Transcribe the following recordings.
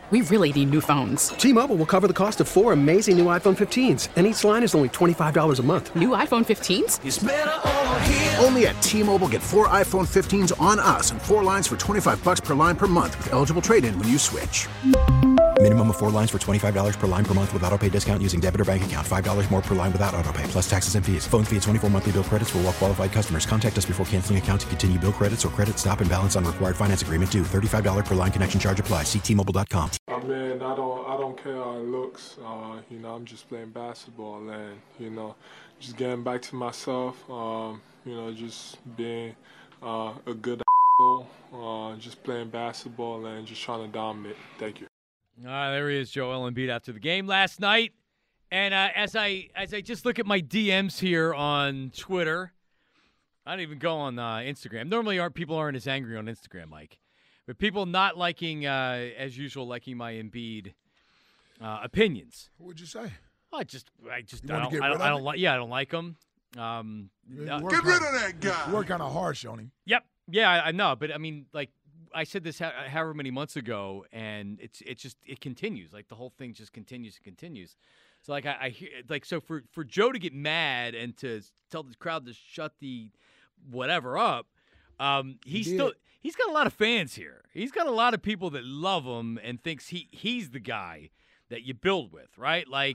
we really need new phones. T-Mobile will cover the cost of 4 amazing new iPhone 15s, and each line is only $25 a month. New iPhone 15s? It's better over here. Only at T-Mobile, get 4 iPhone 15s on us and 4 lines for $25 per line per month with eligible trade-in when you switch. Minimum of 4 lines for $25 per line per month with autopay discount using debit or bank account. $5 more per line without autopay, plus taxes and fees. Phone fee at 24 monthly bill credits for well-qualified customers. Contact us before canceling account to continue bill credits or credit stop and balance on required finance agreement due. $35 per line connection charge applies. See T-Mobile.com. I mean, I don't care how it looks. I'm just playing basketball and, just getting back to myself, just being a good just playing basketball and just trying to dominate. Thank you. There he is, Joel Embiid after the game last night. And as I just look at my DMs here on Twitter, I don't even go on Instagram. Normally, people aren't as angry on Instagram, Mike. But people not liking, as usual, liking my Embiid opinions. What would you say? I don't like him. Get rid of that guy. You were kind of harsh on him. Yep. Yeah, I know. But I mean, like, I said this however many months ago, and it continues. Like, the whole thing just continues and continues. So, like, I hear, like, so for Joe to get mad and to tell the crowd to shut the whatever up, he's got a lot of fans here. He's got a lot of people that love him and thinks he's the guy that you build with, right? Like,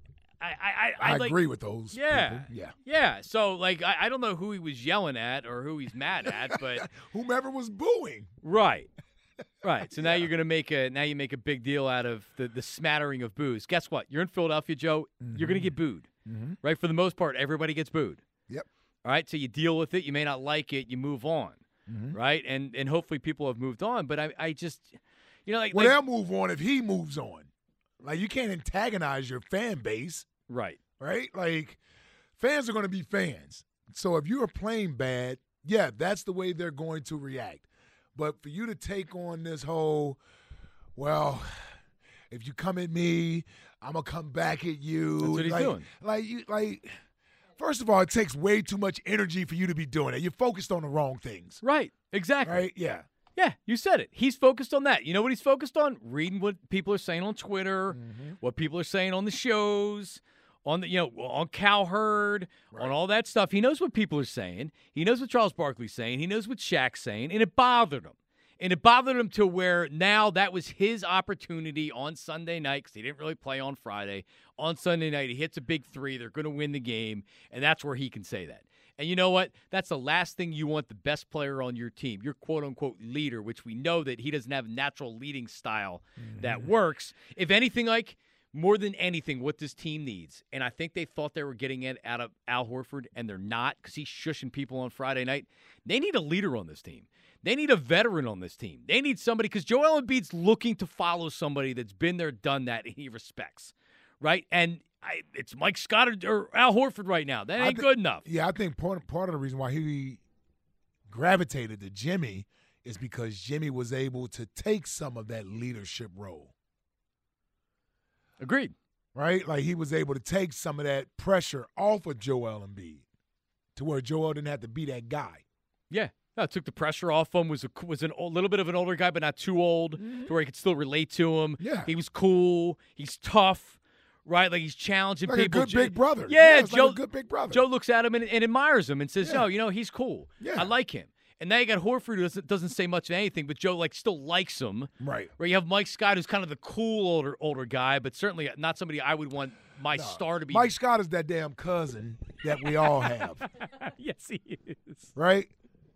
I agree with those. Yeah. People. Yeah. So, like, I don't know who he was yelling at or who he's mad at, but whomever was booing. Right. So now you're gonna make a big deal out of the smattering of boos. Guess what? You're in Philadelphia, Joe. Mm-hmm. You're gonna get booed. Mm-hmm. Right? For the most part, everybody gets booed. Yep. All right. So you deal with it. You may not like it. You move on. Mm-hmm. Right. And hopefully people have moved on. But I just, they'll move on if he moves on. Like, you can't antagonize your fan base. Right. Right? Like, fans are going to be fans. So if you are playing bad, yeah, that's the way they're going to react. But for you to take on this whole, well, if you come at me, I'm going to come back at you. That's what he's doing. First of all, it takes way too much energy for you to be doing it. You're focused on the wrong things. Right. Exactly. Right? Yeah. Yeah, you said it. He's focused on that. You know what he's focused on? Reading what people are saying on Twitter, what people are saying on the shows, on Cowherd, on all that stuff. He knows what people are saying. He knows what Charles Barkley's saying. He knows what Shaq's saying, and it bothered him. And it bothered him to where now that was his opportunity on Sunday night, because he didn't really play on Friday. On Sunday night, he hits a big three. They're going to win the game, and that's where he can say that. And you know what? That's the last thing you want the best player on your team, your quote-unquote leader, which we know that he doesn't have a natural leading style that works. If anything, like, more than anything, what this team needs, and I think they thought they were getting it out of Al Horford, and they're not because he's shushing people on Friday night. They need a leader on this team. They need a veteran on this team. They need somebody, because Joel Embiid's looking to follow somebody that's been there, done that, and he respects, right? And it's Mike Scott or Al Horford right now. That ain't good enough. Yeah, I think part of the reason why he gravitated to Jimmy is because Jimmy was able to take some of that leadership role. Agreed. Right? Like, he was able to take some of that pressure off of Joel Embiid to where Joel didn't have to be that guy. Yeah. No, it took the pressure off him, was a little bit of an older guy, but not too old, to where he could still relate to him. Yeah. He was cool. He's tough. Right, like he's challenging like people. Like a good big brother. Yeah, Joe, like a good big brother. Joe looks at him and admires him and says, "No, he's cool. Yeah. I like him." And now you got Horford, who doesn't say much of anything, but Joe still likes him. Right. Where you have Mike Scott, who's kind of the cool older guy, but certainly not somebody I would want my star to be. Mike Scott is that damn cousin that we all have. Yes, he is. Right.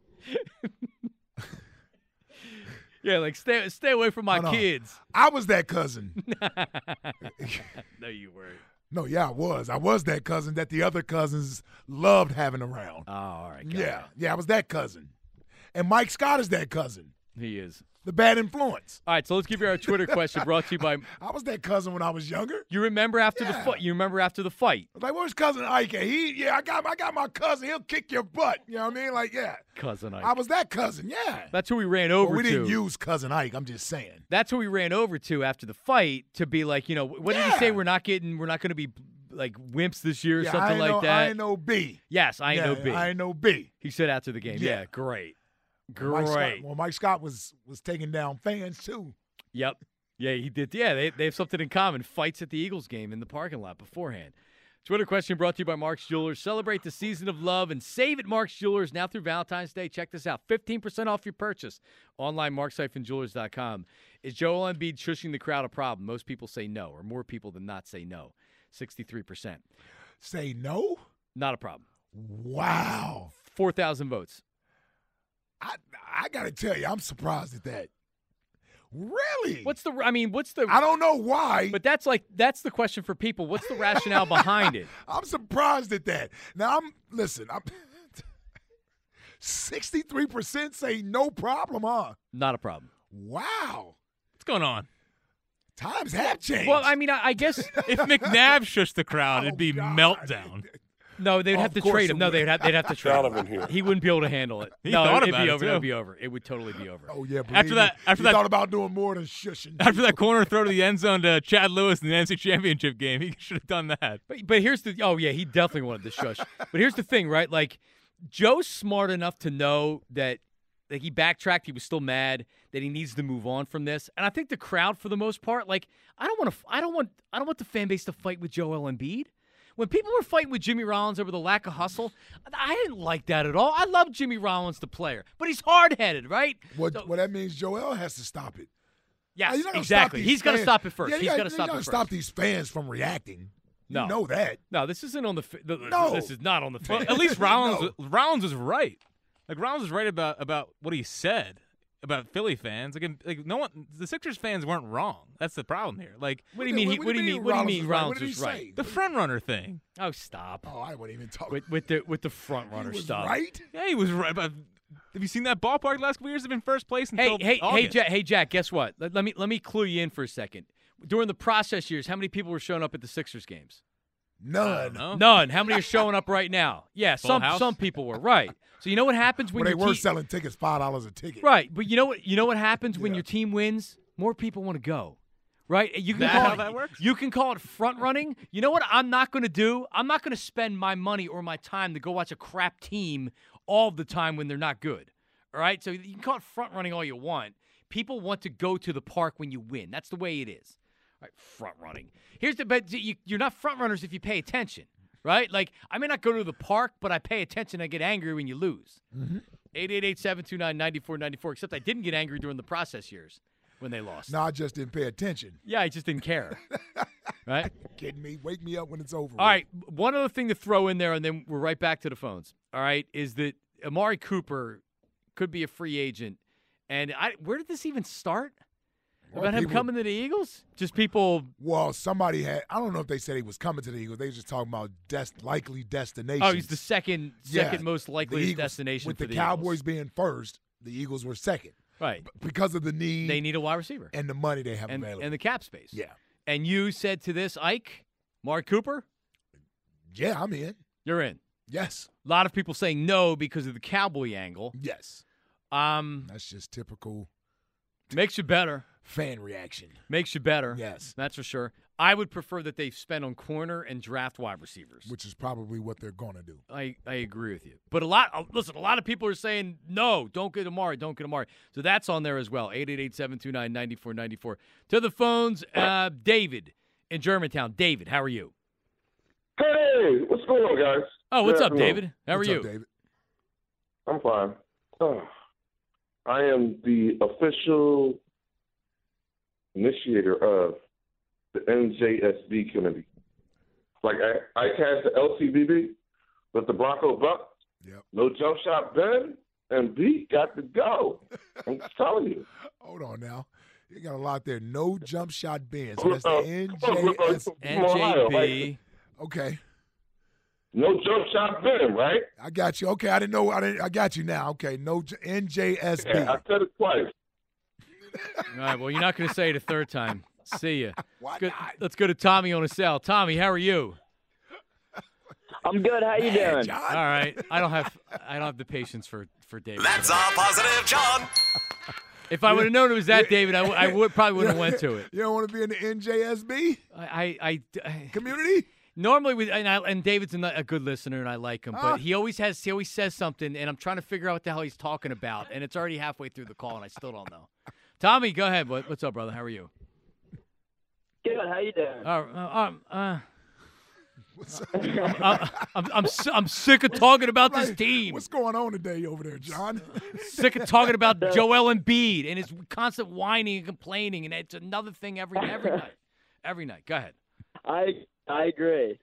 Yeah, like stay away from my kids. I was that cousin. No, you weren't. No, yeah, I was. I was that cousin that the other cousins loved having around. Oh, all right. Yeah, I was that cousin. And Mike Scott is that cousin. He is. The bad influence. All right, so let's give you our Twitter question brought to you by. I was that cousin when I was younger. You remember after the fight? You remember after the fight? Like, where's cousin Ike? I got my cousin. He'll kick your butt. You know what I mean? Like, yeah. Cousin Ike. I was that cousin. Yeah. That's who we ran over to. We didn't use cousin Ike. I'm just saying. That's who we ran over to after the fight to be like, what did he say? We're not going to be like wimps this year or something like that. I ain't no B. Yes, I ain't no B. I ain't no B. He said after the game. Yeah, great. Great. Mike Scott was taking down fans too. Yep. Yeah, he did. Yeah, they have something in common. Fights at the Eagles game in the parking lot beforehand. Twitter question brought to you by Mark's Jewelers. Celebrate the season of love and save at Mark's Jewelers now through Valentine's Day. Check this out. 15% off your purchase. Online, marks-jewelers.com. Is Joel Embiid shushing the crowd a problem? Most people say no, or more people than not say no. 63%. Say no? Not a problem. Wow. 4,000 votes. I got to tell you, I'm surprised at that. Really? What's the – I don't know why. But that's the question for people. What's the rationale behind it? I'm surprised at that. Now, I'm 63% say no problem, huh? Not a problem. Wow. What's going on? Times have changed. Well, I mean, I guess If McNabb shushed the crowd, it'd be God. meltdown. no, they'd have to trade him. No, they'd have to trade him. Donovan here. He wouldn't be able to handle it. He no, thought it'd about be it, over. too. It'd be over. It would totally be over. Oh, yeah. After that- he after that- thought about doing more than shushing. After that corner throw to the end zone to Chad Lewis in the NFC Championship game, he should have done that. But here's the he definitely wanted to shush. But here's the thing, right? Like Joe's smart enough to know that he backtracked. He was still mad that he needs to move on from this. And I think the crowd, for the most part, like I don't want the fan base to fight with Joel Embiid. When people were fighting with Jimmy Rollins over the lack of hustle, I didn't like that at all. I love Jimmy Rollins, the player, but he's hard-headed, right? What that means, Joel has to stop it. Yes, He's not gonna exactly. stop these He's going to fans. stop it first. Yeah, He's going to stop it first. Stop these fans from reacting. No. You know that. No, this isn't on the. No. This is not on the. Well, Fan. at least Rollins No. Rollins was right. Like Rollins was right about what he said about Philly fans. Like no one, the Sixers fans weren't wrong. That's the problem here. Like What do you mean? What do you mean? Rollins What did he was say? right? the front runner thing. Oh, stop. Oh, I wouldn't even talk. With the front runner He was stuff. right? Yeah, he was right. But have you seen that ballpark the last couple years? They've been first place until August. Hey, Jack. Guess what? Let me clue you in for a second. During the process years, how many people were showing up at the Sixers games? None. No. None. How many are showing up right now? Yeah, Full house? some people were right. So you know what happens when Well, they your were team, selling tickets $5 a ticket. right? But you know what happens when Yeah. your team wins? More people want to go. Right? You can That call how it, that works? You can call it front running. You know what I'm not going to do? I'm not going to spend my money or my time to go watch a crap team all the time when they're not good. All right? So you can call it front running all you want. People want to go to the park when you win. That's the way it is. All right, front running. But you're not front runners if you pay attention. Right? Like, I may not go to the park, but I pay attention. I get angry when you lose. 888-729-9494, except I didn't get angry during the process years when they lost. No, I just didn't pay attention. Yeah, I just didn't care. Right? Kidding me? Wake me up when it's over. All right, one other thing to throw in there, and then we're right back to the phones, all right, is that Amari Cooper could be a free agent. And where did this even start? Well, About him people- coming to the Eagles? Just people – Well, somebody had. I don't know if they said he was coming to the Eagles. They were just talking about likely destination. oh, he's the second most the likely Eagles, destination with for the the Cowboys Eagles. being first. The Eagles were second Right. because of the need. They need a wide receiver. and the money they have And available. the cap space. yeah, And you said to this, Ike, Mark Cooper, yeah, I'm in. you're in. Yes, A lot of people saying no because of the Cowboy angle. yes. That's just typical makes you better. fan reaction. Makes you better. Yes, That's for sure. I would prefer that they spend on corner and draft wide receivers. which is probably what they're going to do. I agree with you. But a lot of people are saying, no, don't get Amari, don't get Amari. So that's on there as well, 888-729-9494. To the phones, David in Germantown. David, how are you? Hey, what's going on, guys? Oh, what's Good up, afternoon. David? How are What's you? up, David? I'm fine. I am the official initiator of the NJSB committee. Like, I cast the LCBB with the Bronco Buck. Yep. No jump shot Ben, and B got to go. I'm just telling you. Hold on now. You got a lot there. No jump shot Ben. So that's the NJS. NJB. Okay. No jump shot Ben, right? I got you. Okay, I didn't know. I got you now. Okay, no NJSB. Yeah, I said it twice. All right, well, you're not going to say it a third time. See ya. Why Good. not? Let's go to Tommy on a cell. Tommy, how are you? I'm good. How you Man, doing? John. All right. I don't have the patience for David. That's all positive, John. If I would have known it was that David, I would probably would have went to it. You don't want to be in the NJSB I community? normally and David's a good listener and I like him, but he always says something and I'm trying to figure out what the hell he's talking about and it's already halfway through the call and I still don't know. Tommy, go ahead. What's up, brother? How are you? Good. How you doing? I'm sick of talking about this team. What's going on today over there, John? Sick of talking about Joel Embiid and his constant whining and complaining, and it's another thing every night. Every night. Go ahead. I agree.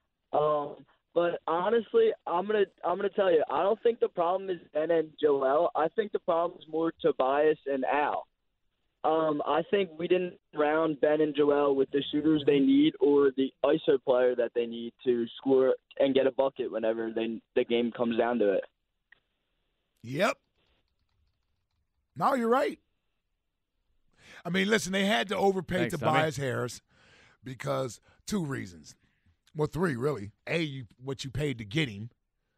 But honestly, I'm gonna tell you, I don't think the problem is Ben and Joel. I think the problem is more Tobias and Al. I think we didn't round Ben and Joel with the shooters they need or the ISO player that they need to score and get a bucket whenever the game comes down to it. Yep. No, you're right. I mean, listen, they had to overpay Tobias Harris because two reasons. Well, three, really. A, what you paid to get him.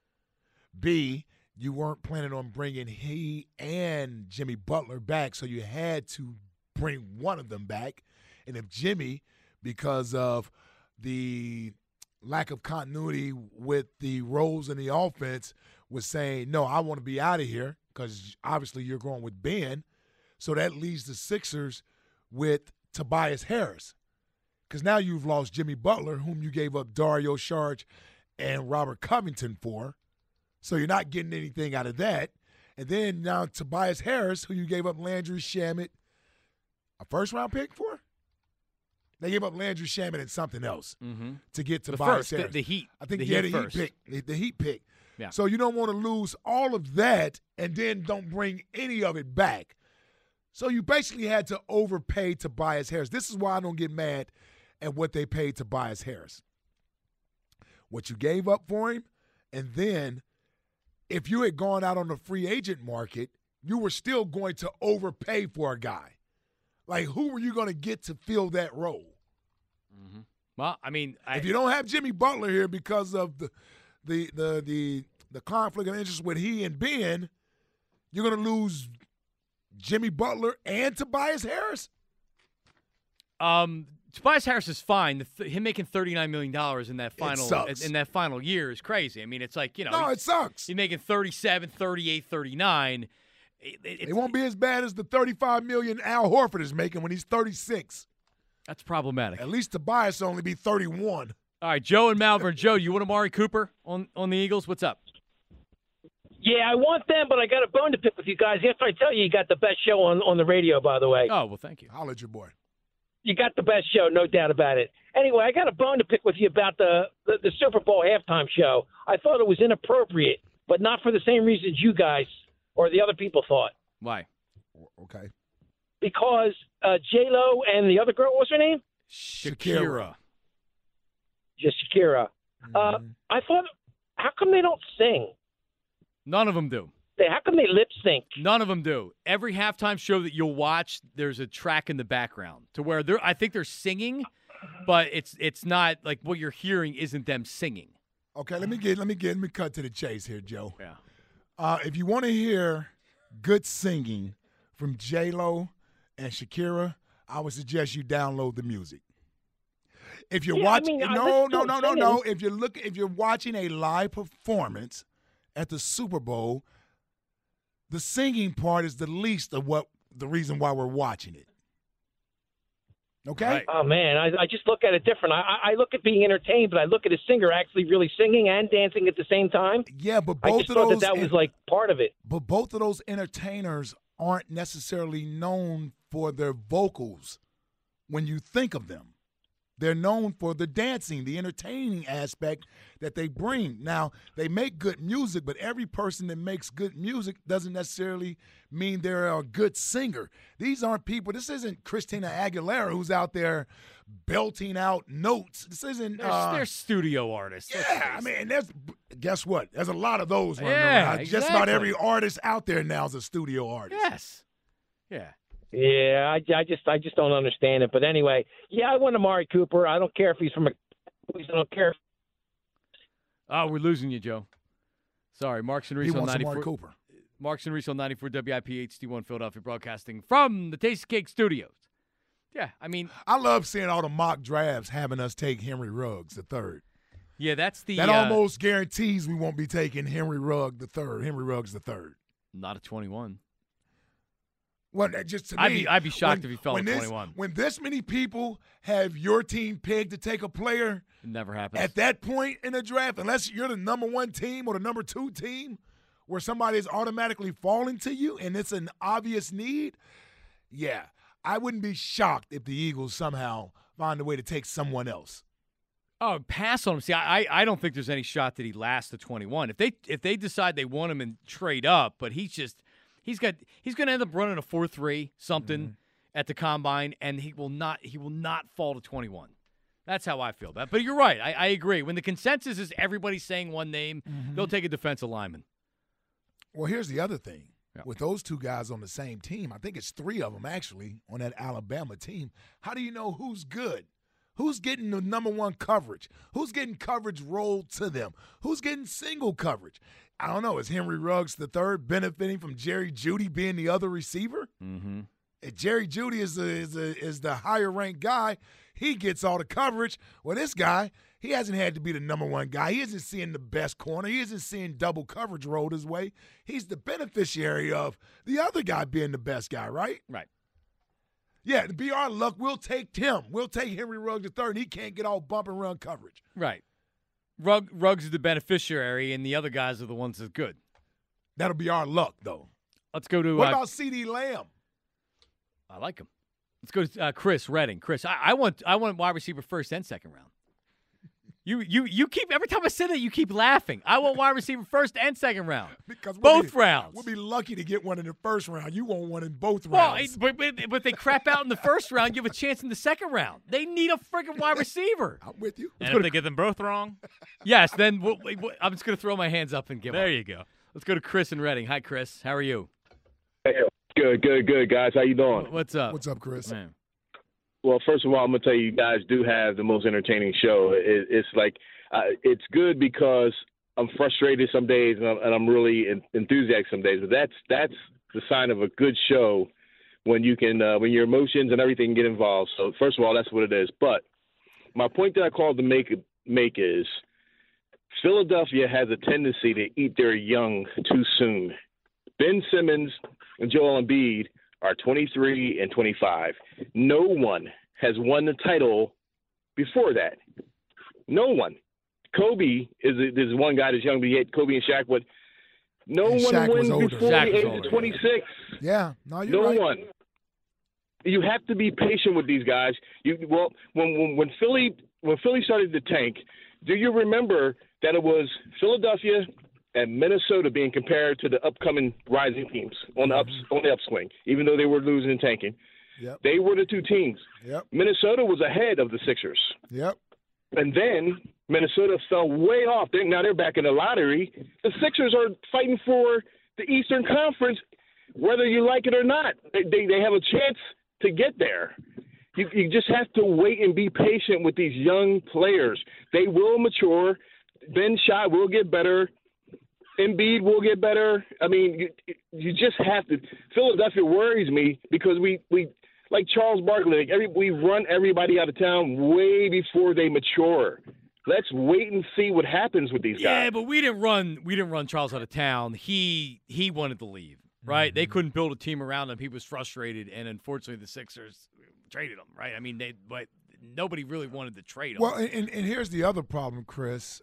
B, you weren't planning on bringing he and Jimmy Butler back, so you had to bring one of them back. And if Jimmy, because of the lack of continuity with the roles in the offense, was saying, no, I want to be out of here, because obviously you're going with Ben, so that leaves the Sixers with Tobias Harris. Because now you've lost Jimmy Butler, whom you gave up Dario Saric and Robert Covington for. So you're not getting anything out of that. And then now Tobias Harris, who you gave up Landry Shamet, a first-round pick for? They gave up Landry Shamet and something else to get Tobias Harris. The Heat. I think the he had Heat a first. Heat pick. The Heat pick. Yeah. So you don't want to lose all of that and then don't bring any of it back. So you basically had to overpay Tobias Harris. This is why I don't get mad at what they paid Tobias Harris. What you gave up for him, and then if you had gone out on the free agent market, you were still going to overpay for a guy. Like, who were you going to get to fill that role? Well, I mean, if you don't have Jimmy Butler here because of the conflict of interest with he and Ben, you're going to lose Jimmy Butler and Tobias Harris? Tobias Harris is fine. Him making $39 million in that final year is crazy. I mean, it's like, No, it sucks. He's making 37, 38, 39. It won't be as bad as the $35 million Al Horford is making when he's 36. That's problematic. At least Tobias will only be 31. All right, Joe and Malvern. Joe, you want Amari Cooper on the Eagles? What's up? Yeah, I want them, but I got a bone to pick with you guys. After I tell you got the best show on the radio, by the way. Oh, well, thank you. I'll let your boy. You got the best show, no doubt about it. Anyway, I got a bone to pick with you about the Super Bowl halftime show. I thought it was inappropriate, but not for the same reasons you guys or the other people thought. Why? Okay. Because J-Lo and the other girl, what's her name? Shakira. Just Shakira. I thought, how come they don't sing? None of them do. How come they lip sync? None of them do. Every halftime show that you'll watch, there's a track in the background to where I think they're singing, but it's not like what you're hearing isn't them singing. Okay, let me cut to the chase here, Joe. Yeah. If you want to hear good singing from J-Lo and Shakira, I would suggest you download the music. If you're watching, no. If you're watching a live performance at the Super Bowl, the singing part is the least of the reason why we're watching it. Okay? Right. Oh, man, I just look at it different. I look at being entertained, but I look at a singer actually really singing and dancing at the same time. Yeah, but I both just of thought those that was like part of it. But both of those entertainers aren't necessarily known for their vocals when you think of them. They're known for the dancing, the entertaining aspect that they bring. Now, they make good music, but every person that makes good music doesn't necessarily mean they're a good singer. These aren't people. This isn't Christina Aguilera who's out there belting out notes. This isn't. They're studio artists. Yeah, I mean, guess what? There's a lot of those running Yeah, around. Just exactly. about every artist out there now is a studio artist. Yes. Yeah. Yeah, I just don't understand it. But anyway, yeah, I want Amari Cooper. I don't care if he's from I don't care. Oh, we're losing you, Joe. Sorry, Marks and Reese He on wants 94. Amari Cooper. Marks and Reese on 94 WIP HD1 Philadelphia Broadcasting from the Tasty Cake Studios. Yeah, I mean, I love seeing all the mock drafts having us take Henry Ruggs III. Yeah, that's the that almost guarantees we won't be taking Henry Ruggs III. Not a 21. Well, that just to me, I'd be shocked if he fell to 21. When this many people have your team pegged to take a player, it never happens. At that point in the draft, unless you're the number 1 team or the number 2 team, where somebody is automatically falling to you and it's an obvious need, yeah, I wouldn't be shocked if the Eagles somehow find a way to take someone else. Oh, pass on him. See, I don't think there's any shot that he lasts to 21. If they decide they want him and trade up, but he's going to end up running a 4.3 something at the combine, and he will not fall to 21. That's how I feel. But you're right. I agree. When the consensus is everybody saying one name, they'll take a defensive lineman. Well, here's the other thing. With those 2 guys on the same team, I think it's 3 of them actually on that Alabama team. How do you know who's good? Who's getting the number 1 coverage? Who's getting coverage rolled to them? Who's getting single coverage? I don't know. Is Henry Ruggs III benefiting from Jerry Jeudy being the other receiver? Mm-hmm. If Jerry Jeudy is the higher ranked guy, he gets all the coverage. Well, this guy, he hasn't had to be the number 1 guy. He isn't seeing the best corner. He isn't seeing double coverage rolled his way. He's the beneficiary of the other guy being the best guy, right? Right. Yeah, to be our luck, we'll take him. We'll take Henry Ruggs III, and he can't get all bump and run coverage. Right. Ruggs is the beneficiary, and the other guys are the ones that's good. That'll be our luck, though. Let's go to what about CeeDee Lamb? I like him. Let's go to Chris Redding. Chris, I want wide receiver first and second round. You keep every time I say that you keep laughing. I want wide receiver first and second round. Because both rounds. We'll be lucky to get one in the first round. You want one in both rounds. But they crap out in the first round. You have a chance in the second round. They need a freaking wide receiver. I'm with you. And if they get them both wrong? Yes, then I'm just going to throw my hands up and give up. There you go. Let's go to Chris in Redding. Hi, Chris. How are you? Hey, good, guys. How you doing? What's up? What's up, Chris? Man. Well, first of all, I'm going to tell you guys do have the most entertaining show. It's like it's good because I'm frustrated some days and I'm really enthusiastic some days. But that's the sign of a good show when you can when your emotions and everything get involved. So first of all, that's what it is. But my point that I called to make is Philadelphia has a tendency to eat their young too soon. Ben Simmons and Joel Embiid are 23 and 25. No one has won the title before that. No one. Kobe is one guy that's young, but yet Kobe and Shaq, but no one wins before the age of 26. Yeah, no, you're no right. one. You have to be patient with these guys. When Philly started to tank, do you remember that it was Philadelphia and Minnesota being compared to the upcoming rising teams on the upswing, even though they were losing and tanking? Yep. They were the 2 teams. Yep. Minnesota was ahead of the Sixers. Yep. And then Minnesota fell way off. Now they're back in the lottery. The Sixers are fighting for the Eastern Conference, whether you like it or not. They have a chance to get there. You just have to wait and be patient with these young players. They will mature. Ben Shot will get better. Embiid will get better. I mean, you just have to. Philadelphia worries me because we like Charles Barkley, we run everybody out of town way before they mature. Let's wait and see what happens with these guys. Yeah, but we didn't run Charles out of town. He wanted to leave, right? They couldn't build a team around him. He was frustrated, and unfortunately the Sixers traded him, right? I mean, but nobody really wanted to trade him. Well, and here's the other problem, Chris.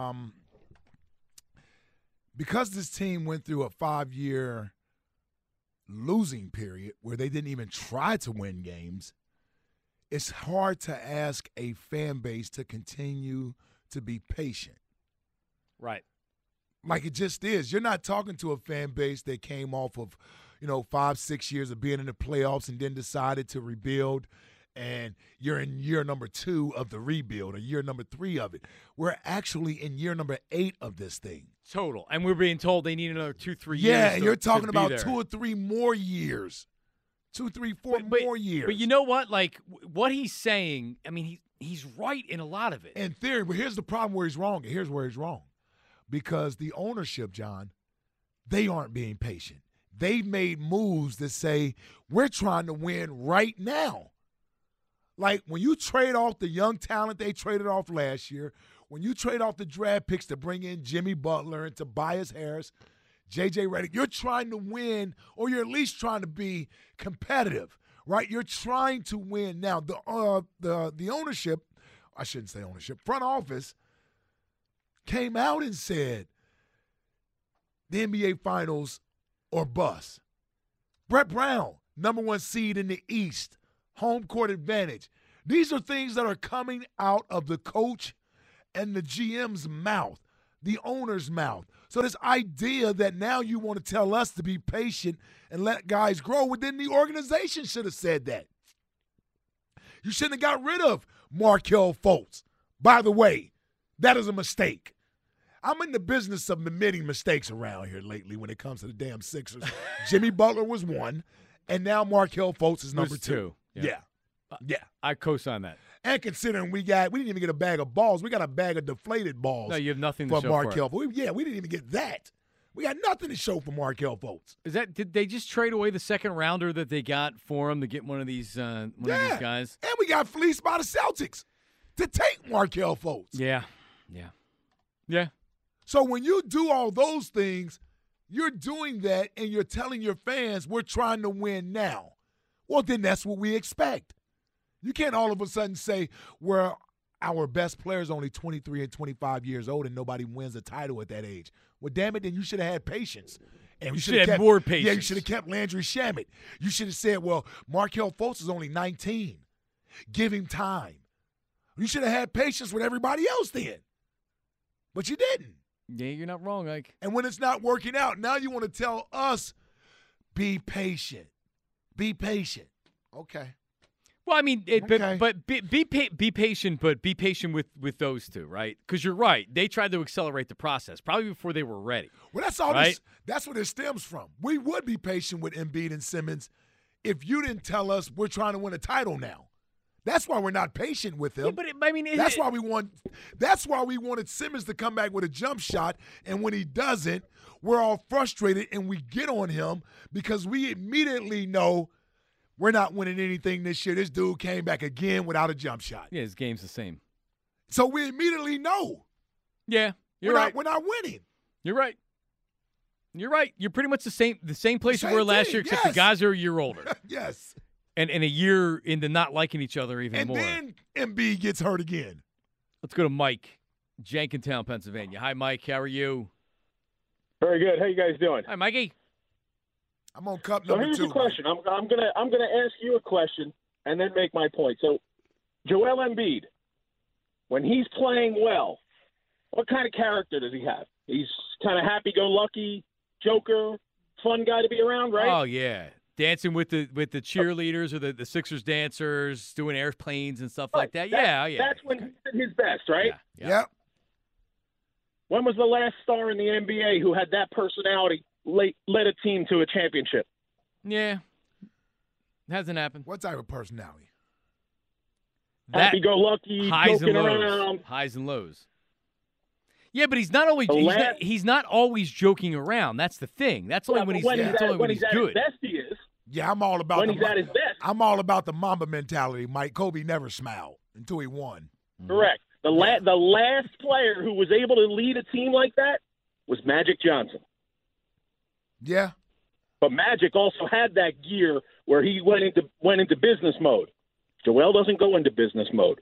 Because this team went through a 5-year losing period where they didn't even try to win games, it's hard to ask a fan base to continue to be patient. Right. Like it just is. You're not talking to a fan base that came off of, 5-6 years of being in the playoffs and then decided to rebuild, and you're in year number 2 of the rebuild or year number 3 of it. We're actually in year number 8 of this thing. Total. And we're being told they need another 2-3 years. Yeah, and you're talking about there. 2 or 3 more years. 2, 3, 4 more years. But you know what? Like, what he's saying, I mean, he's right in a lot of it. In theory, but here's the problem where he's wrong. Here's where he's wrong. Because the ownership, John, they aren't being patient. They've made moves that say, we're trying to win right now. Like, when you trade off the young talent they traded off last year, when you trade off the draft picks to bring in Jimmy Butler and Tobias Harris, J.J. Redick, you're trying to win, or you're at least trying to be competitive, right? You're trying to win. Now, the ownership, I shouldn't say ownership, front office came out and said the NBA Finals or bust. Brett Brown, number 1 seed in the East, home court advantage. These are things that are coming out of the coach and the GM's mouth, the owner's mouth. So this idea that now you want to tell us to be patient and let guys grow, within the organization should have said that. You shouldn't have got rid of Markelle Fultz. By the way, that is a mistake. I'm in the business of admitting mistakes around here lately when it comes to the damn Sixers. Jimmy Butler was 1, and now Markelle Fultz is number 2. Yeah. I co-sign that. And considering we didn't even get a bag of balls. We got a bag of deflated balls. No, you have nothing to for show Markelle for it. Fultz. We didn't even get that. We got nothing to show for Markelle Fultz. Did they just trade away the second rounder that they got for him to get one of these guys? And we got fleeced by the Celtics to take Markelle Fultz. Yeah. So when you do all those things, you're doing that and you're telling your fans we're trying to win now. Well, then that's what we expect. You can't all of a sudden say, well, our best player is only 23 and 25 years old and nobody wins a title at that age. Well, damn it, then you should have had patience. And you should have had more patience. Yeah, you should have kept Landry Shamet. You should have said, well, Markelle Fultz is only 19. Give him time. You should have had patience with everybody else then. But you didn't. Yeah, you're not wrong, Ike. And when it's not working out, now you want to tell us, be patient. Be patient. Okay. Well, I mean, Okay. but be patient, but be patient with those two, right? Because you're right. They tried to accelerate the process, probably before they were ready. Well, that's all. Right? That's what it stems from. We would be patient with Embiid and Simmons if you didn't tell us we're trying to win a title now. That's why we're not patient with them. Yeah, but That's why we wanted Simmons to come back with a jump shot, and when he doesn't, we're all frustrated and we get on him because we immediately know we're not winning anything this year. This dude came back again without a jump shot. Yeah, his game's the same. So we immediately know. Yeah, you're right. We're not winning. You're right. You're right. You're pretty much the same place you Same were last thing, year, except yes. the guys are a year older. Yes. And a year into not liking each other even more. And then Embiid gets hurt again. Let's go to Mike, Jenkintown, Pennsylvania. Hi, Mike. How are you? Very good. How you guys doing? Hi, Mikey. I'm on cup So number 2. here's the question. I'm gonna ask you a question and then make my point. So, Joel Embiid, when he's playing well, what kind of character does he have? He's kind of happy-go-lucky, joker, fun guy to be around, right? Oh yeah, dancing with the cheerleaders or the Sixers dancers, doing airplanes and stuff like that. Yeah. That's when he's at his best, right? Yeah. Yep. When was the last star in the NBA who had that personality led a team to a championship? Yeah. Hasn't happened. What type of personality? Happy-go-lucky, highs joking and lows. around. Highs and lows. Yeah, but he's not always The he's not always joking around. That's the thing. That's only when he's when that's only when he's at good. his best, he is. Yeah, I'm all about When he's at his best. I'm all about the Mamba mentality, Mike. Kobe never smiled until he won. Correct. The last player who was able to lead a team like that was Magic Johnson. Yeah. But Magic also had that gear where he went into business mode. Joel doesn't go into business mode.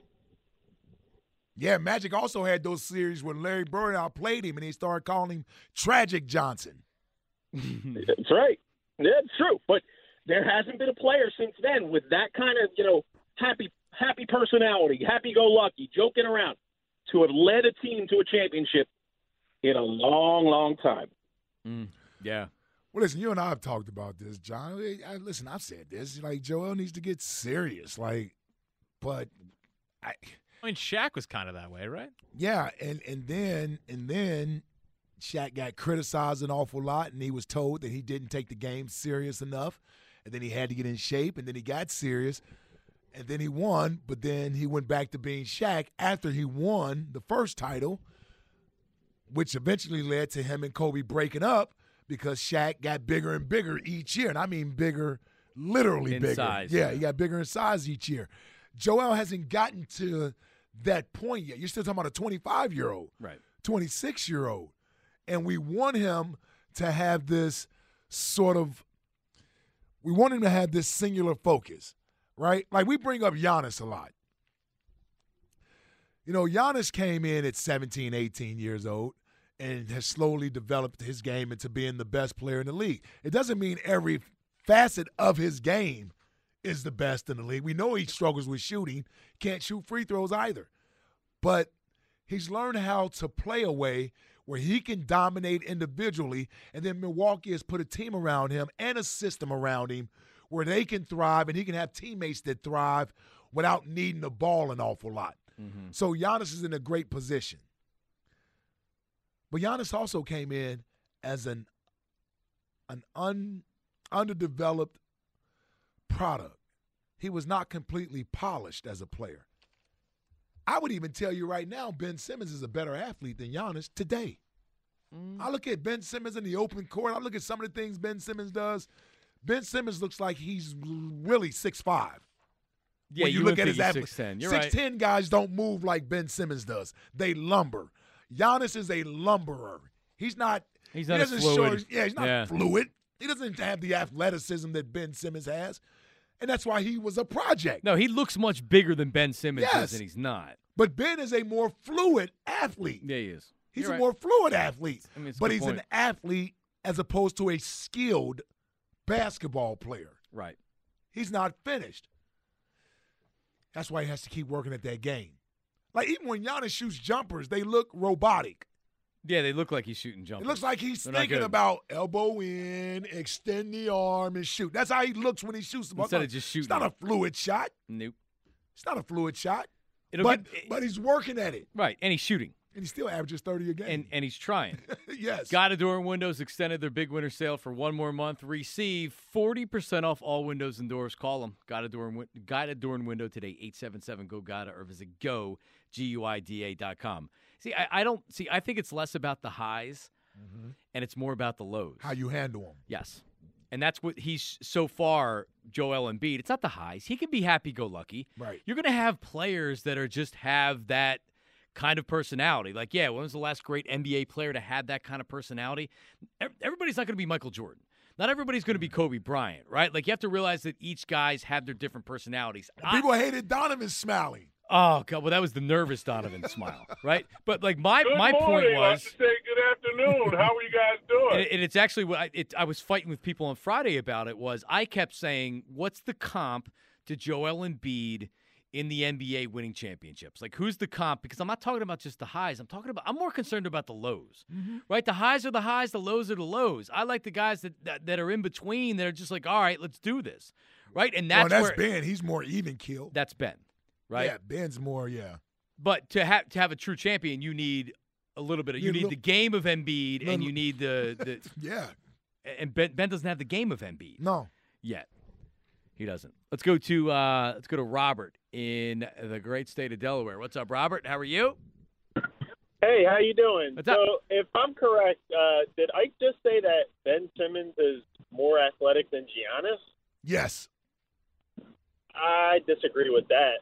Yeah, Magic also had those series where Larry Bird outplayed him and he started calling him Tragic Johnson. That's right. Yeah, it's true. But there hasn't been a player since then with that kind of, happy personality, happy-go-lucky, joking around, to have led a team to a championship in a long, long time. Yeah. Well, listen, you and I have talked about this, John. Listen, I've said this. Like, Joel needs to get serious. But I mean, Shaq was kind of that way, right? Yeah, and then Shaq got criticized an awful lot, and he was told that he didn't take the game serious enough, and then he had to get in shape, and then he got serious, and then he won, but then he went back to being Shaq after he won the first title, which eventually led to him and Kobe breaking up because Shaq got bigger and bigger each year, and I mean bigger, literally in bigger. size. Yeah, he got bigger in size each year. Joel hasn't gotten to that point yet. You're still talking about a 25-year-old, right? 26-year-old, and we want him to have this sort of – we want him to have this singular focus, right? Like we bring up Giannis a lot. You know, Giannis came in at 17, 18 years old and has slowly developed his game into being the best player in the league. It doesn't mean every facet of his game is the best in the league. We know he struggles with shooting, can't shoot free throws either. But he's learned how to play a way where he can dominate individually, and then Milwaukee has put a team around him and a system around him where they can thrive and he can have teammates that thrive without needing the ball an awful lot. Mm-hmm. So Giannis is in a great position. But Giannis also came in as an underdeveloped product. He was not completely polished as a player. I would even tell you right now, Ben Simmons is a better athlete than Giannis today. I look at Ben Simmons in the open court. I look at some of the things Ben Simmons does. Ben Simmons looks like he's really 6'5". Yeah, when you look at his athlete. 6'10". You're 6'10" right. guys don't move like Ben Simmons does. They lumber. Giannis is a lumberer. He's not as fluid. He's not fluid. He doesn't have the athleticism that Ben Simmons has. And that's why he was a project. No, he looks much bigger than Ben Simmons does, and he's not. But Ben is a more fluid athlete. Yeah, he is. He's You're a right. more fluid athlete. I mean, it's a but good he's point. an athlete as opposed to a skilled basketball player. Right. He's not finished. That's why he has to keep working at that game. Like, even when Giannis shoots jumpers, they look robotic. Yeah, they look like he's shooting jumpers. It looks like he's They're not thinking good. about elbow in, extend the arm, and shoot. That's how he looks when he shoots the ball. Instead of just shooting It's not it. a fluid shot. Nope. It's not a fluid shot. It'll But get- he's working at it. Right, and he's shooting. And he still averages 30 a game. And he's trying. Yes. Guida Door and Windows extended their big winter sale for one more month. Receive 40% off all windows and doors. Call them. Guida Door and Window today, 877-GO-GUIDA, or visit GOGUIDA.com. See, I think it's less about the highs, and it's more about the lows. How you handle them. Yes. And that's what he's so far, Joel Embiid. It's not the highs. He can be happy-go-lucky. Right. You're going to have players that are just have that kind of personality. Like, yeah, when was the last great NBA player to have that kind of personality? Everybody's not going to be Michael Jordan. Not everybody's going to be Kobe Bryant, right? Like, you have to realize that each guys have their different personalities. People hated Donovan smiling. Oh, God. Well, that was the nervous Donovan smile, right? But, like, my Good point morning. I was... should say good afternoon. How are you guys doing? And it's actually what I was fighting with people on Friday about it was I kept saying, what's the comp to Joel Embiid in the NBA winning championships? Like, who's the comp? Because I'm not talking about just the highs. I'm more concerned about the lows, right? The highs are the highs. The lows are the lows. I like the guys that are in between that are just like, all right, let's do this, right? And that's that's where Ben. He's more even keel. That's Ben, right? Yeah, Ben's more, yeah. But to have a true champion, you need a little bit of the game of Embiid, and you need the yeah. And Ben doesn't have the game of Embiid. No, yet he doesn't. Let's go to Robert in the great state of Delaware. What's up, Robert? How are you? Hey, how you doing? What's so, up? if I'm correct, did Ike just say that Ben Simmons is more athletic than Giannis? Yes. I disagree with that.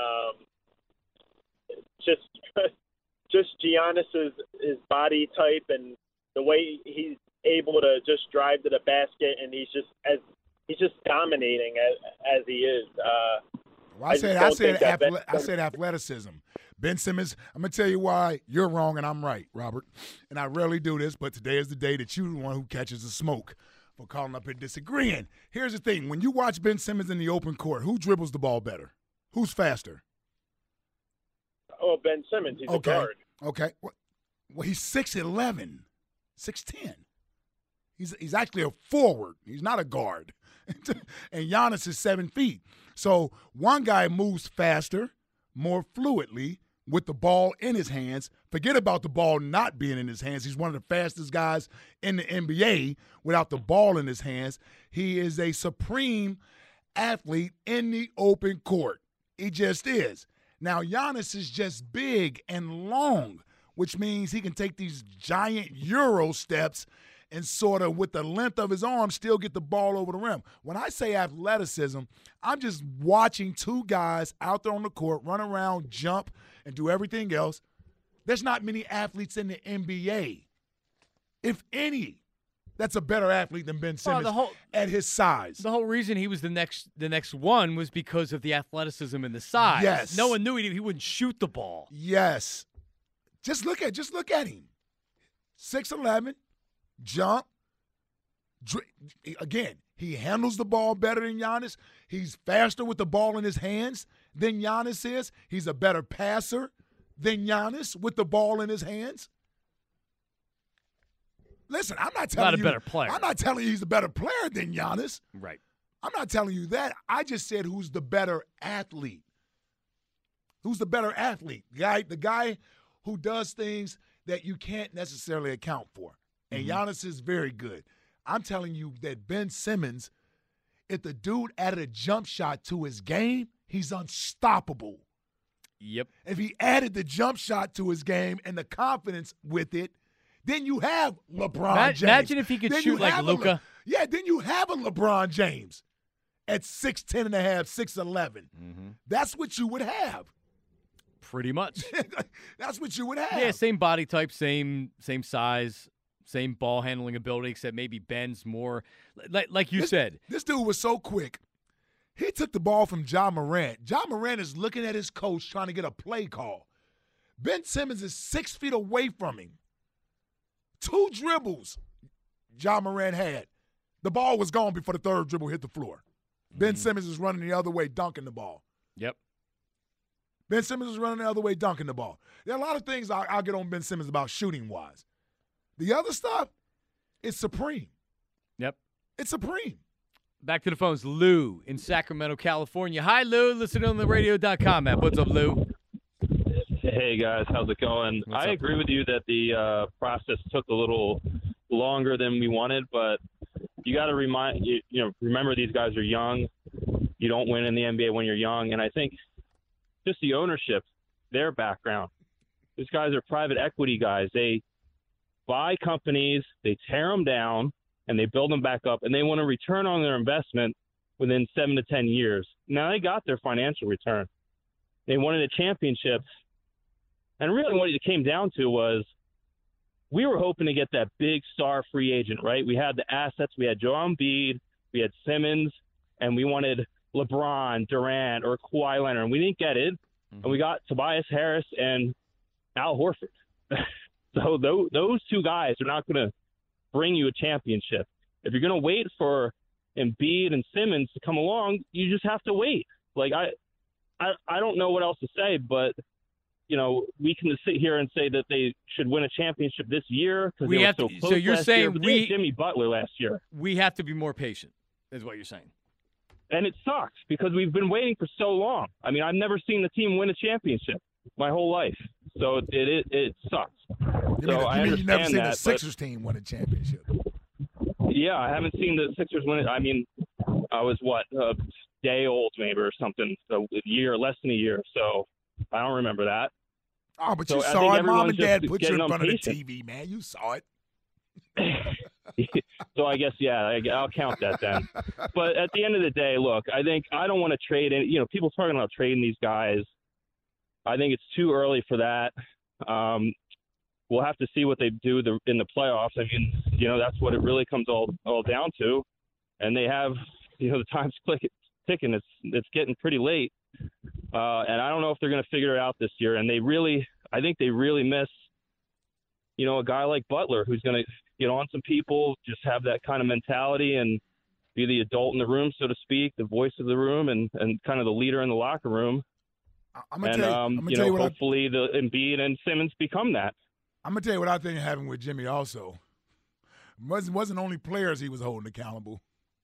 Just Giannis's his body type and the way he's able to just drive to the basket, and he's just dominating as he is. Well, I said athleticism. Ben Simmons, I'm going to tell you why you're wrong and I'm right, Robert. And I rarely do this, but today is the day that you're the one who catches the smoke for calling up and disagreeing. Here's the thing. When you watch Ben Simmons in the open court, who dribbles the ball better? Who's faster? Oh, Ben Simmons. He's a guard. Okay. Well, he's 6'11", 6'10". He's actually a forward. He's not a guard. And Giannis is 7 feet. So one guy moves faster, more fluidly, with the ball in his hands. Forget about the ball not being in his hands. He's one of the fastest guys in the NBA without the ball in his hands. He is a supreme athlete in the open court. He just is. Now, Giannis is just big and long, which means he can take these giant Euro steps and sort of, with the length of his arm, still get the ball over the rim. When I say athleticism, I'm just watching two guys out there on the court run around, jump, and do everything else. There's not many athletes in the NBA, if any. that's a better athlete than Ben Simmons at his size. The whole reason he was the next one was because of the athleticism and the size. Yes. No one knew he wouldn't shoot the ball. Yes. Just look at him. 6'11", jump. Again, he handles the ball better than Giannis. He's faster with the ball in his hands than Giannis is. He's a better passer than Giannis with the ball in his hands. Listen, I'm not telling you. Not a better player. I'm not telling you he's a better player than Giannis. Right. I'm not telling you that. I just said who's the better athlete. Who's the better athlete? The guy who does things that you can't necessarily account for. And Giannis is very good. I'm telling you that Ben Simmons, if the dude added a jump shot to his game, he's unstoppable. Yep. If he added the jump shot to his game and the confidence with it, then you have LeBron James. Imagine if he could shoot like Luka. Then you have a LeBron James at 6'10 and a half, 6'11. That's what you would have. Pretty much. That's what you would have. Yeah, same body type, same size, same ball handling ability, except maybe Ben's more like you said. This dude was so quick. He took the ball from Ja Morant. Ja Morant is looking at his coach trying to get a play call. Ben Simmons is 6 feet away from him. 2 dribbles Ja Morant had. The ball was gone before the third dribble hit the floor. Ben Simmons is running the other way, dunking the ball. Yep. Ben Simmons is running the other way, dunking the ball. There are a lot of things I'll get on Ben Simmons about shooting-wise. The other stuff, it's supreme. Yep. It's supreme. Back to the phones. Lou in Sacramento, California. Hi, Lou. Listen on the radio.com app. What's up, Lou? Hey, guys. How's it going? I agree with you that the process took a little longer than we wanted, but you got to remember these guys are young. You don't win in the NBA when you're young. And I think just the ownership, their background. These guys are private equity guys. They buy companies, they tear them down, and they build them back up, and they want a return on their investment within 7 to 10 years. Now they got their financial return. They wanted a championship. And really what it came down to was we were hoping to get that big star free agent, right? We had the assets. We had Joel Embiid, we had Simmons, and we wanted LeBron, Durant, or Kawhi Leonard, and we didn't get it. And we got Tobias Harris and Al Horford. So those 2 guys are not going to bring you a championship. If you're going to wait for Embiid and Simmons to come along, you just have to wait. Like I don't know what else to say, but we can sit here and say that they should win a championship this year because they were so close. So you're last saying year, but they had Jimmy Butler last year. We have to be more patient, is what you're saying. And it sucks because we've been waiting for so long. I mean, I've never seen the team win a championship my whole life, so it sucks. I understand you've never seen that, the Sixers team win a championship? Yeah, I haven't seen the Sixers win it. I mean, I was a day old maybe or something, so less than a year. So I don't remember that. Oh, but so you saw it. Mom and Dad put you in front of the TV, man. You saw it. So I guess, I'll count that then. But at the end of the day, look, I don't want to trade any, people talking about trading these guys. I think it's too early for that. We'll have to see what they do in the playoffs. I mean, that's what it really comes all down to. And they have, the time's ticking. It's getting pretty late. And I don't know if they're going to figure it out this year. And I think they really miss, a guy like Butler who's going to get on some people, just have that kind of mentality and be the adult in the room, so to speak, the voice of the room and kind of the leader in the locker room. Hopefully the Embiid and Simmons become that. I'm going to tell you what I think happened with Jimmy also. Wasn't only players he was holding accountable.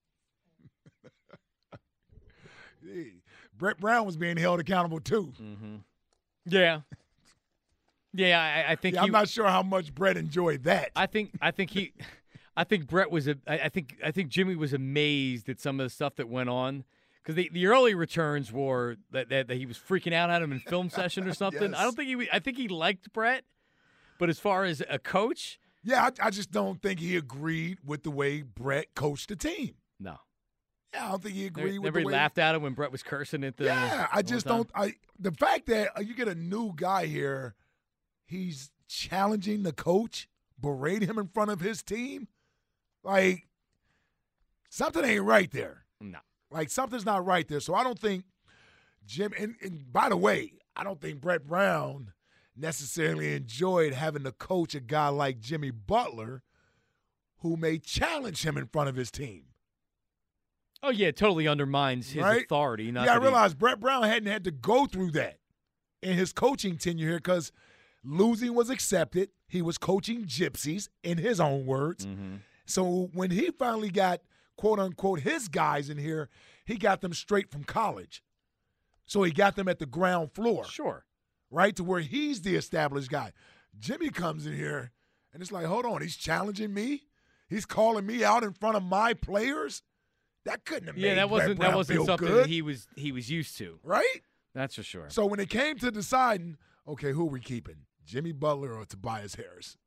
Brett Brown was being held accountable too. Mm-hmm. Yeah. Yeah, I think. I'm not sure how much Brett enjoyed that. I think Brett was I think Jimmy was amazed at some of the stuff that went on because the early returns were that he was freaking out at him in film session or something. Yes. I don't think I think he liked Brett, but as far as a coach, I just don't think he agreed with the way Brett coached the team. No. Yeah, I don't think he agreed with the way. Never laughed at him when Brett was cursing at the. Yeah, I just don't. The fact that you get a new guy here. He's challenging the coach, berating him in front of his team. Like, something ain't right there. No. Like, something's not right there. So I don't think Jim – and by the way, I don't think Brett Brown necessarily enjoyed having to coach a guy like Jimmy Butler who may challenge him in front of his team. Oh, yeah, it totally undermines his authority. Not I realize Brett Brown hadn't had to go through that in his coaching tenure here because losing was accepted. He was coaching gypsies, in his own words. Mm-hmm. So when he finally got, quote-unquote, his guys in here, he got them straight from college. So he got them at the ground floor. Sure. Right, to where he's the established guy. Jimmy comes in here, and it's like, hold on, he's challenging me? He's calling me out in front of my players? That couldn't have made that wasn't Brett Brown feel something good. that he was used to. Right? That's for sure. So when it came to deciding, okay, who are we keeping, Jimmy Butler or Tobias Harris?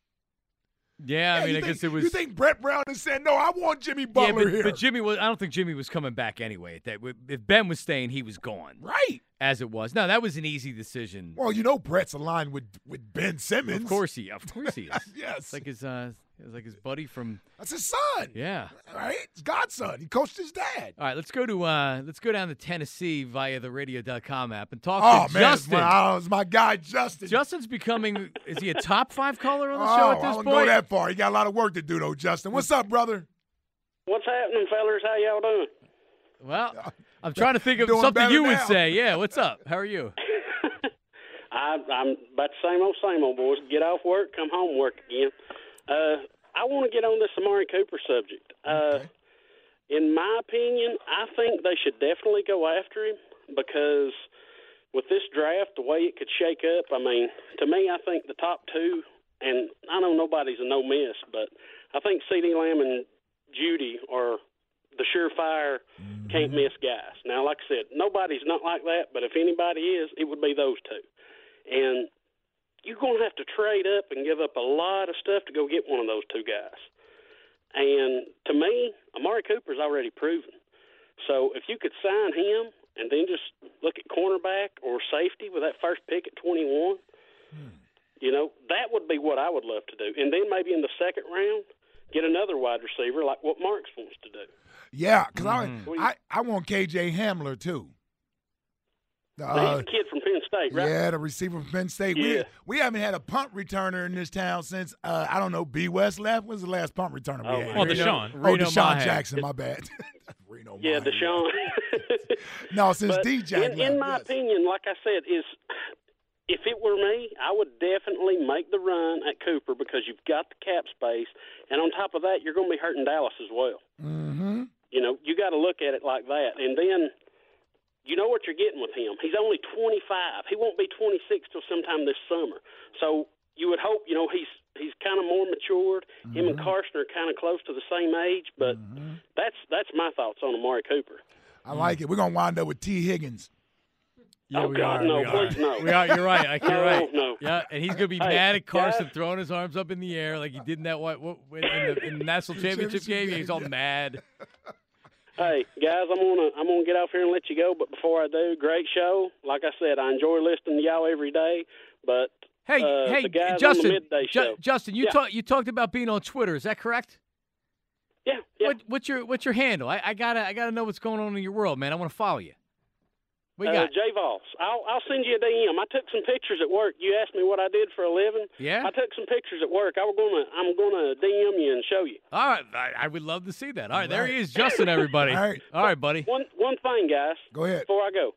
Yeah, I mean, I guess it was. You think Brett Brown is saying, no, I want Jimmy Butler here. But Jimmy was. I don't think Jimmy was coming back anyway. If Ben was staying, he was gone. Right. As it was. No, that was an easy decision. Well, you know, Brett's aligned with Ben Simmons. Of course he is. Yes. It's like his buddy from. That's his son. Yeah. Right. It's godson. He coached his dad. All right, let's go down to Tennessee via the radio.com app and talk to man, Justin. It's my guy Justin. Justin's becoming. Is he a top 5 caller on the show at this I point? wouldn't go that far. He got a lot of work to do though, Justin. What's up, brother? What's happening, fellas? How y'all doing? Well, I'm trying to think of Doing something better you would now. say. Yeah, what's up? How are you? I'm about the same old, boys. Get off work, come home, work again. I want to get on this Amari Cooper subject. In my opinion, I think they should definitely go after him because with this draft, the way it could shake up, I mean, to me, I think the top 2, and I know nobody's a no miss, but I think CeeDee Lamb and Judy are the surefire can't miss guys. Now, like I said, nobody's not like that, but if anybody is, it would be those 2. And you're going to have to trade up and give up a lot of stuff to go get one of those 2 guys. And to me, Amari Cooper's already proven. So if you could sign him and then just look at cornerback or safety with that first pick at 21, you know, that would be what I would love to do. And then maybe in the second round, get another wide receiver like what Marks wants to do. Yeah, because I want KJ Hamler too. He's a kid from Penn State, right? Yeah, the receiver from Penn State. Yeah. We haven't had a punt returner in this town since, I don't know, B. West left. When's the last punt returner we had? Oh, Deshaun. Deshaun Jackson, my bad. Reno Yeah, Maher. Deshaun. No, since But DJ in my opinion, like I said, if it were me, I would definitely make the run at Cooper because you've got the cap space, and on top of that, you're going to be hurting Dallas as well. Mm-hmm. You know, you got to look at it like that, and then you know what you're getting with him. He's only 25. He won't be 26 till sometime this summer. So you would hope, you know, he's kind of more matured. Him and Carson are kind of close to the same age, but that's my thoughts on Amari Cooper. I like it. We're going to wind up with T. Higgins. Yeah, Oh, God, no, please, no. We are. You're right. You're right. No. Yeah, and he's going to be Hey, mad at Carson guys. throwing his arms up in the air like he did in that in the national championship game. He's all mad. Hey, guys, I'm gonna get off here and let you go. But before I do, great show. Like I said, I enjoy listening to y'all every day. But Hey, the guys Justin. on the midday show. Justin, you Yeah. you talked about being on Twitter. Is that correct? Yeah. What's your handle? I gotta know what's going on in your world, man. I want to follow you. What you got? J Voss. I'll send you a DM. I took some pictures at work. You asked me what I did for a living. Yeah? I took some pictures at work. I'm gonna DM you and show you. All right, I would love to see that. All right, there he is, Justin. Everybody. All right, buddy. One thing, guys. Go ahead. Before I go,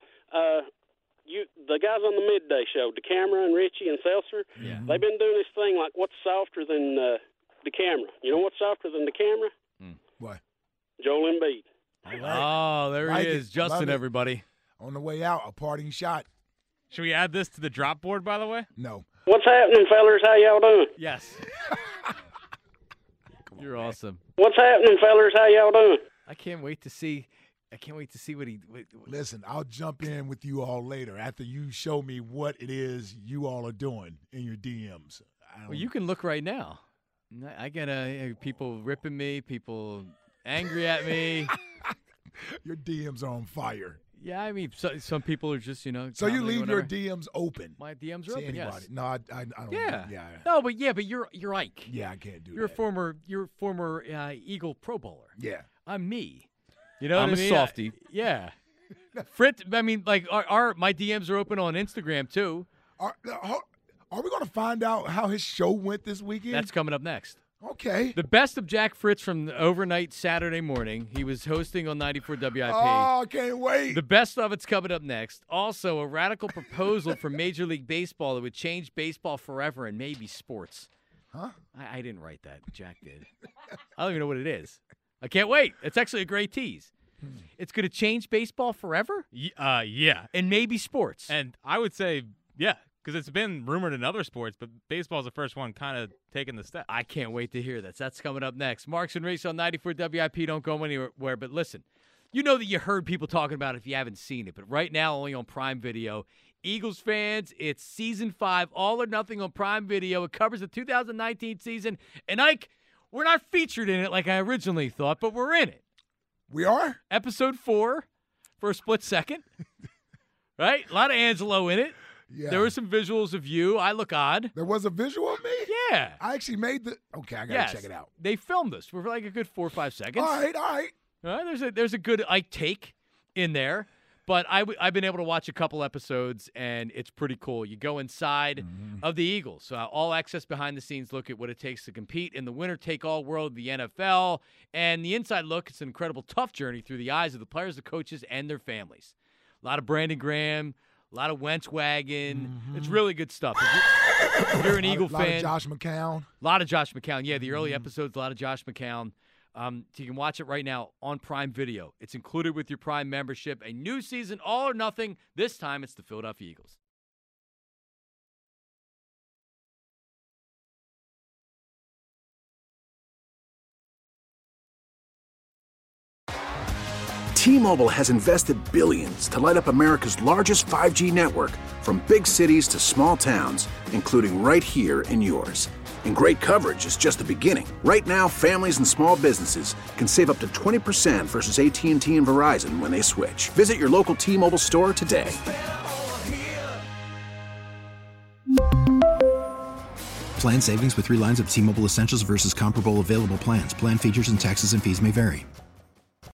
the guys on the midday show, DeCamera and Richie and Seltzer, they've been doing this thing like what's softer than DeCamera. You know what's softer than DeCamera? What? Joel Embiid. Oh, there Like he it. is, Justin. Love it. Everybody. On the way out, a parting shot. Should we add this to the drop board, by the way? No. What's happening, fellers? How y'all doing? Yes. You're awesome. What's happening, fellers? How y'all doing? I can't wait to see what he. Listen, I'll jump in with you all later after you show me what it is you all are doing in your DMs. Well, you can look right now. I got people ripping me, people angry at me. Your DMs are on fire. Yeah, I mean, some people are just, So you leave your whatever. DMs open. My DMs are to open, anybody. yes. No, I don't. Yeah. Yeah. No, but you're Ike. Yeah, I can't do You're that. You're a former Eagle Pro Bowler. Yeah. I'm me. You know I'm what I a mean? softie. Yeah. Fritz, I mean, like, my DMs are open on Instagram, too. Are we going to find out how his show went this weekend? That's coming up next. Okay. The best of Jack Fritz from the overnight Saturday morning. He was hosting on 94 WIP. Oh, can't wait. The best of it's coming up next. Also, a radical proposal from Major League Baseball that would change baseball forever and maybe sports. Huh? I didn't write that. Jack did. I don't even know what it is. I can't wait. It's actually a great tease. It's going to change baseball forever? Yeah. And maybe sports. And I would say, yeah, because it's been rumored in other sports, but baseball's the first one kind of taking the step. I can't wait to hear this. That's coming up next. Marks and Reese on 94 WIP. Don't go anywhere. But listen, you know that you heard people talking about it if you haven't seen it. But right now, only on Prime Video. Eagles fans, it's Season 5, All or Nothing on Prime Video. It covers the 2019 season. And, Ike, we're not featured in it like I originally thought, but we're in it. We are? Episode 4 for a split second. Right? A lot of Angelo in it. Yeah. There were some visuals of you. I look odd. There was a visual of me? Yeah. I actually made the. Okay, I got to check it out. They filmed us for like a good 4 or 5 seconds. All right. All right, there's a good Ike take in there. But I've been able to watch a couple episodes, and it's pretty cool. You go inside of the Eagles. All access behind-the-scenes look at what it takes to compete in the winner-take-all world of the NFL. And the inside look, it's an incredible, tough journey through the eyes of the players, the coaches, and their families. A lot of Brandon Graham, a lot of Wentz wagon. It's really good stuff. If you're an Eagle fan. A lot of Josh McCown. A lot of Josh McCown. Yeah, the early episodes, a lot of Josh McCown. You can watch it right now on Prime Video. It's included with your Prime membership. A new season, All or Nothing. This time, it's the Philadelphia Eagles. T-Mobile has invested billions to light up America's largest 5G network, from big cities to small towns, including right here in yours. And great coverage is just the beginning. Right now, families and small businesses can save up to 20% versus AT&T and Verizon when they switch. Visit your local T-Mobile store today. Plan savings with 3 lines of T-Mobile Essentials versus comparable available plans. Plan features and taxes and fees may vary.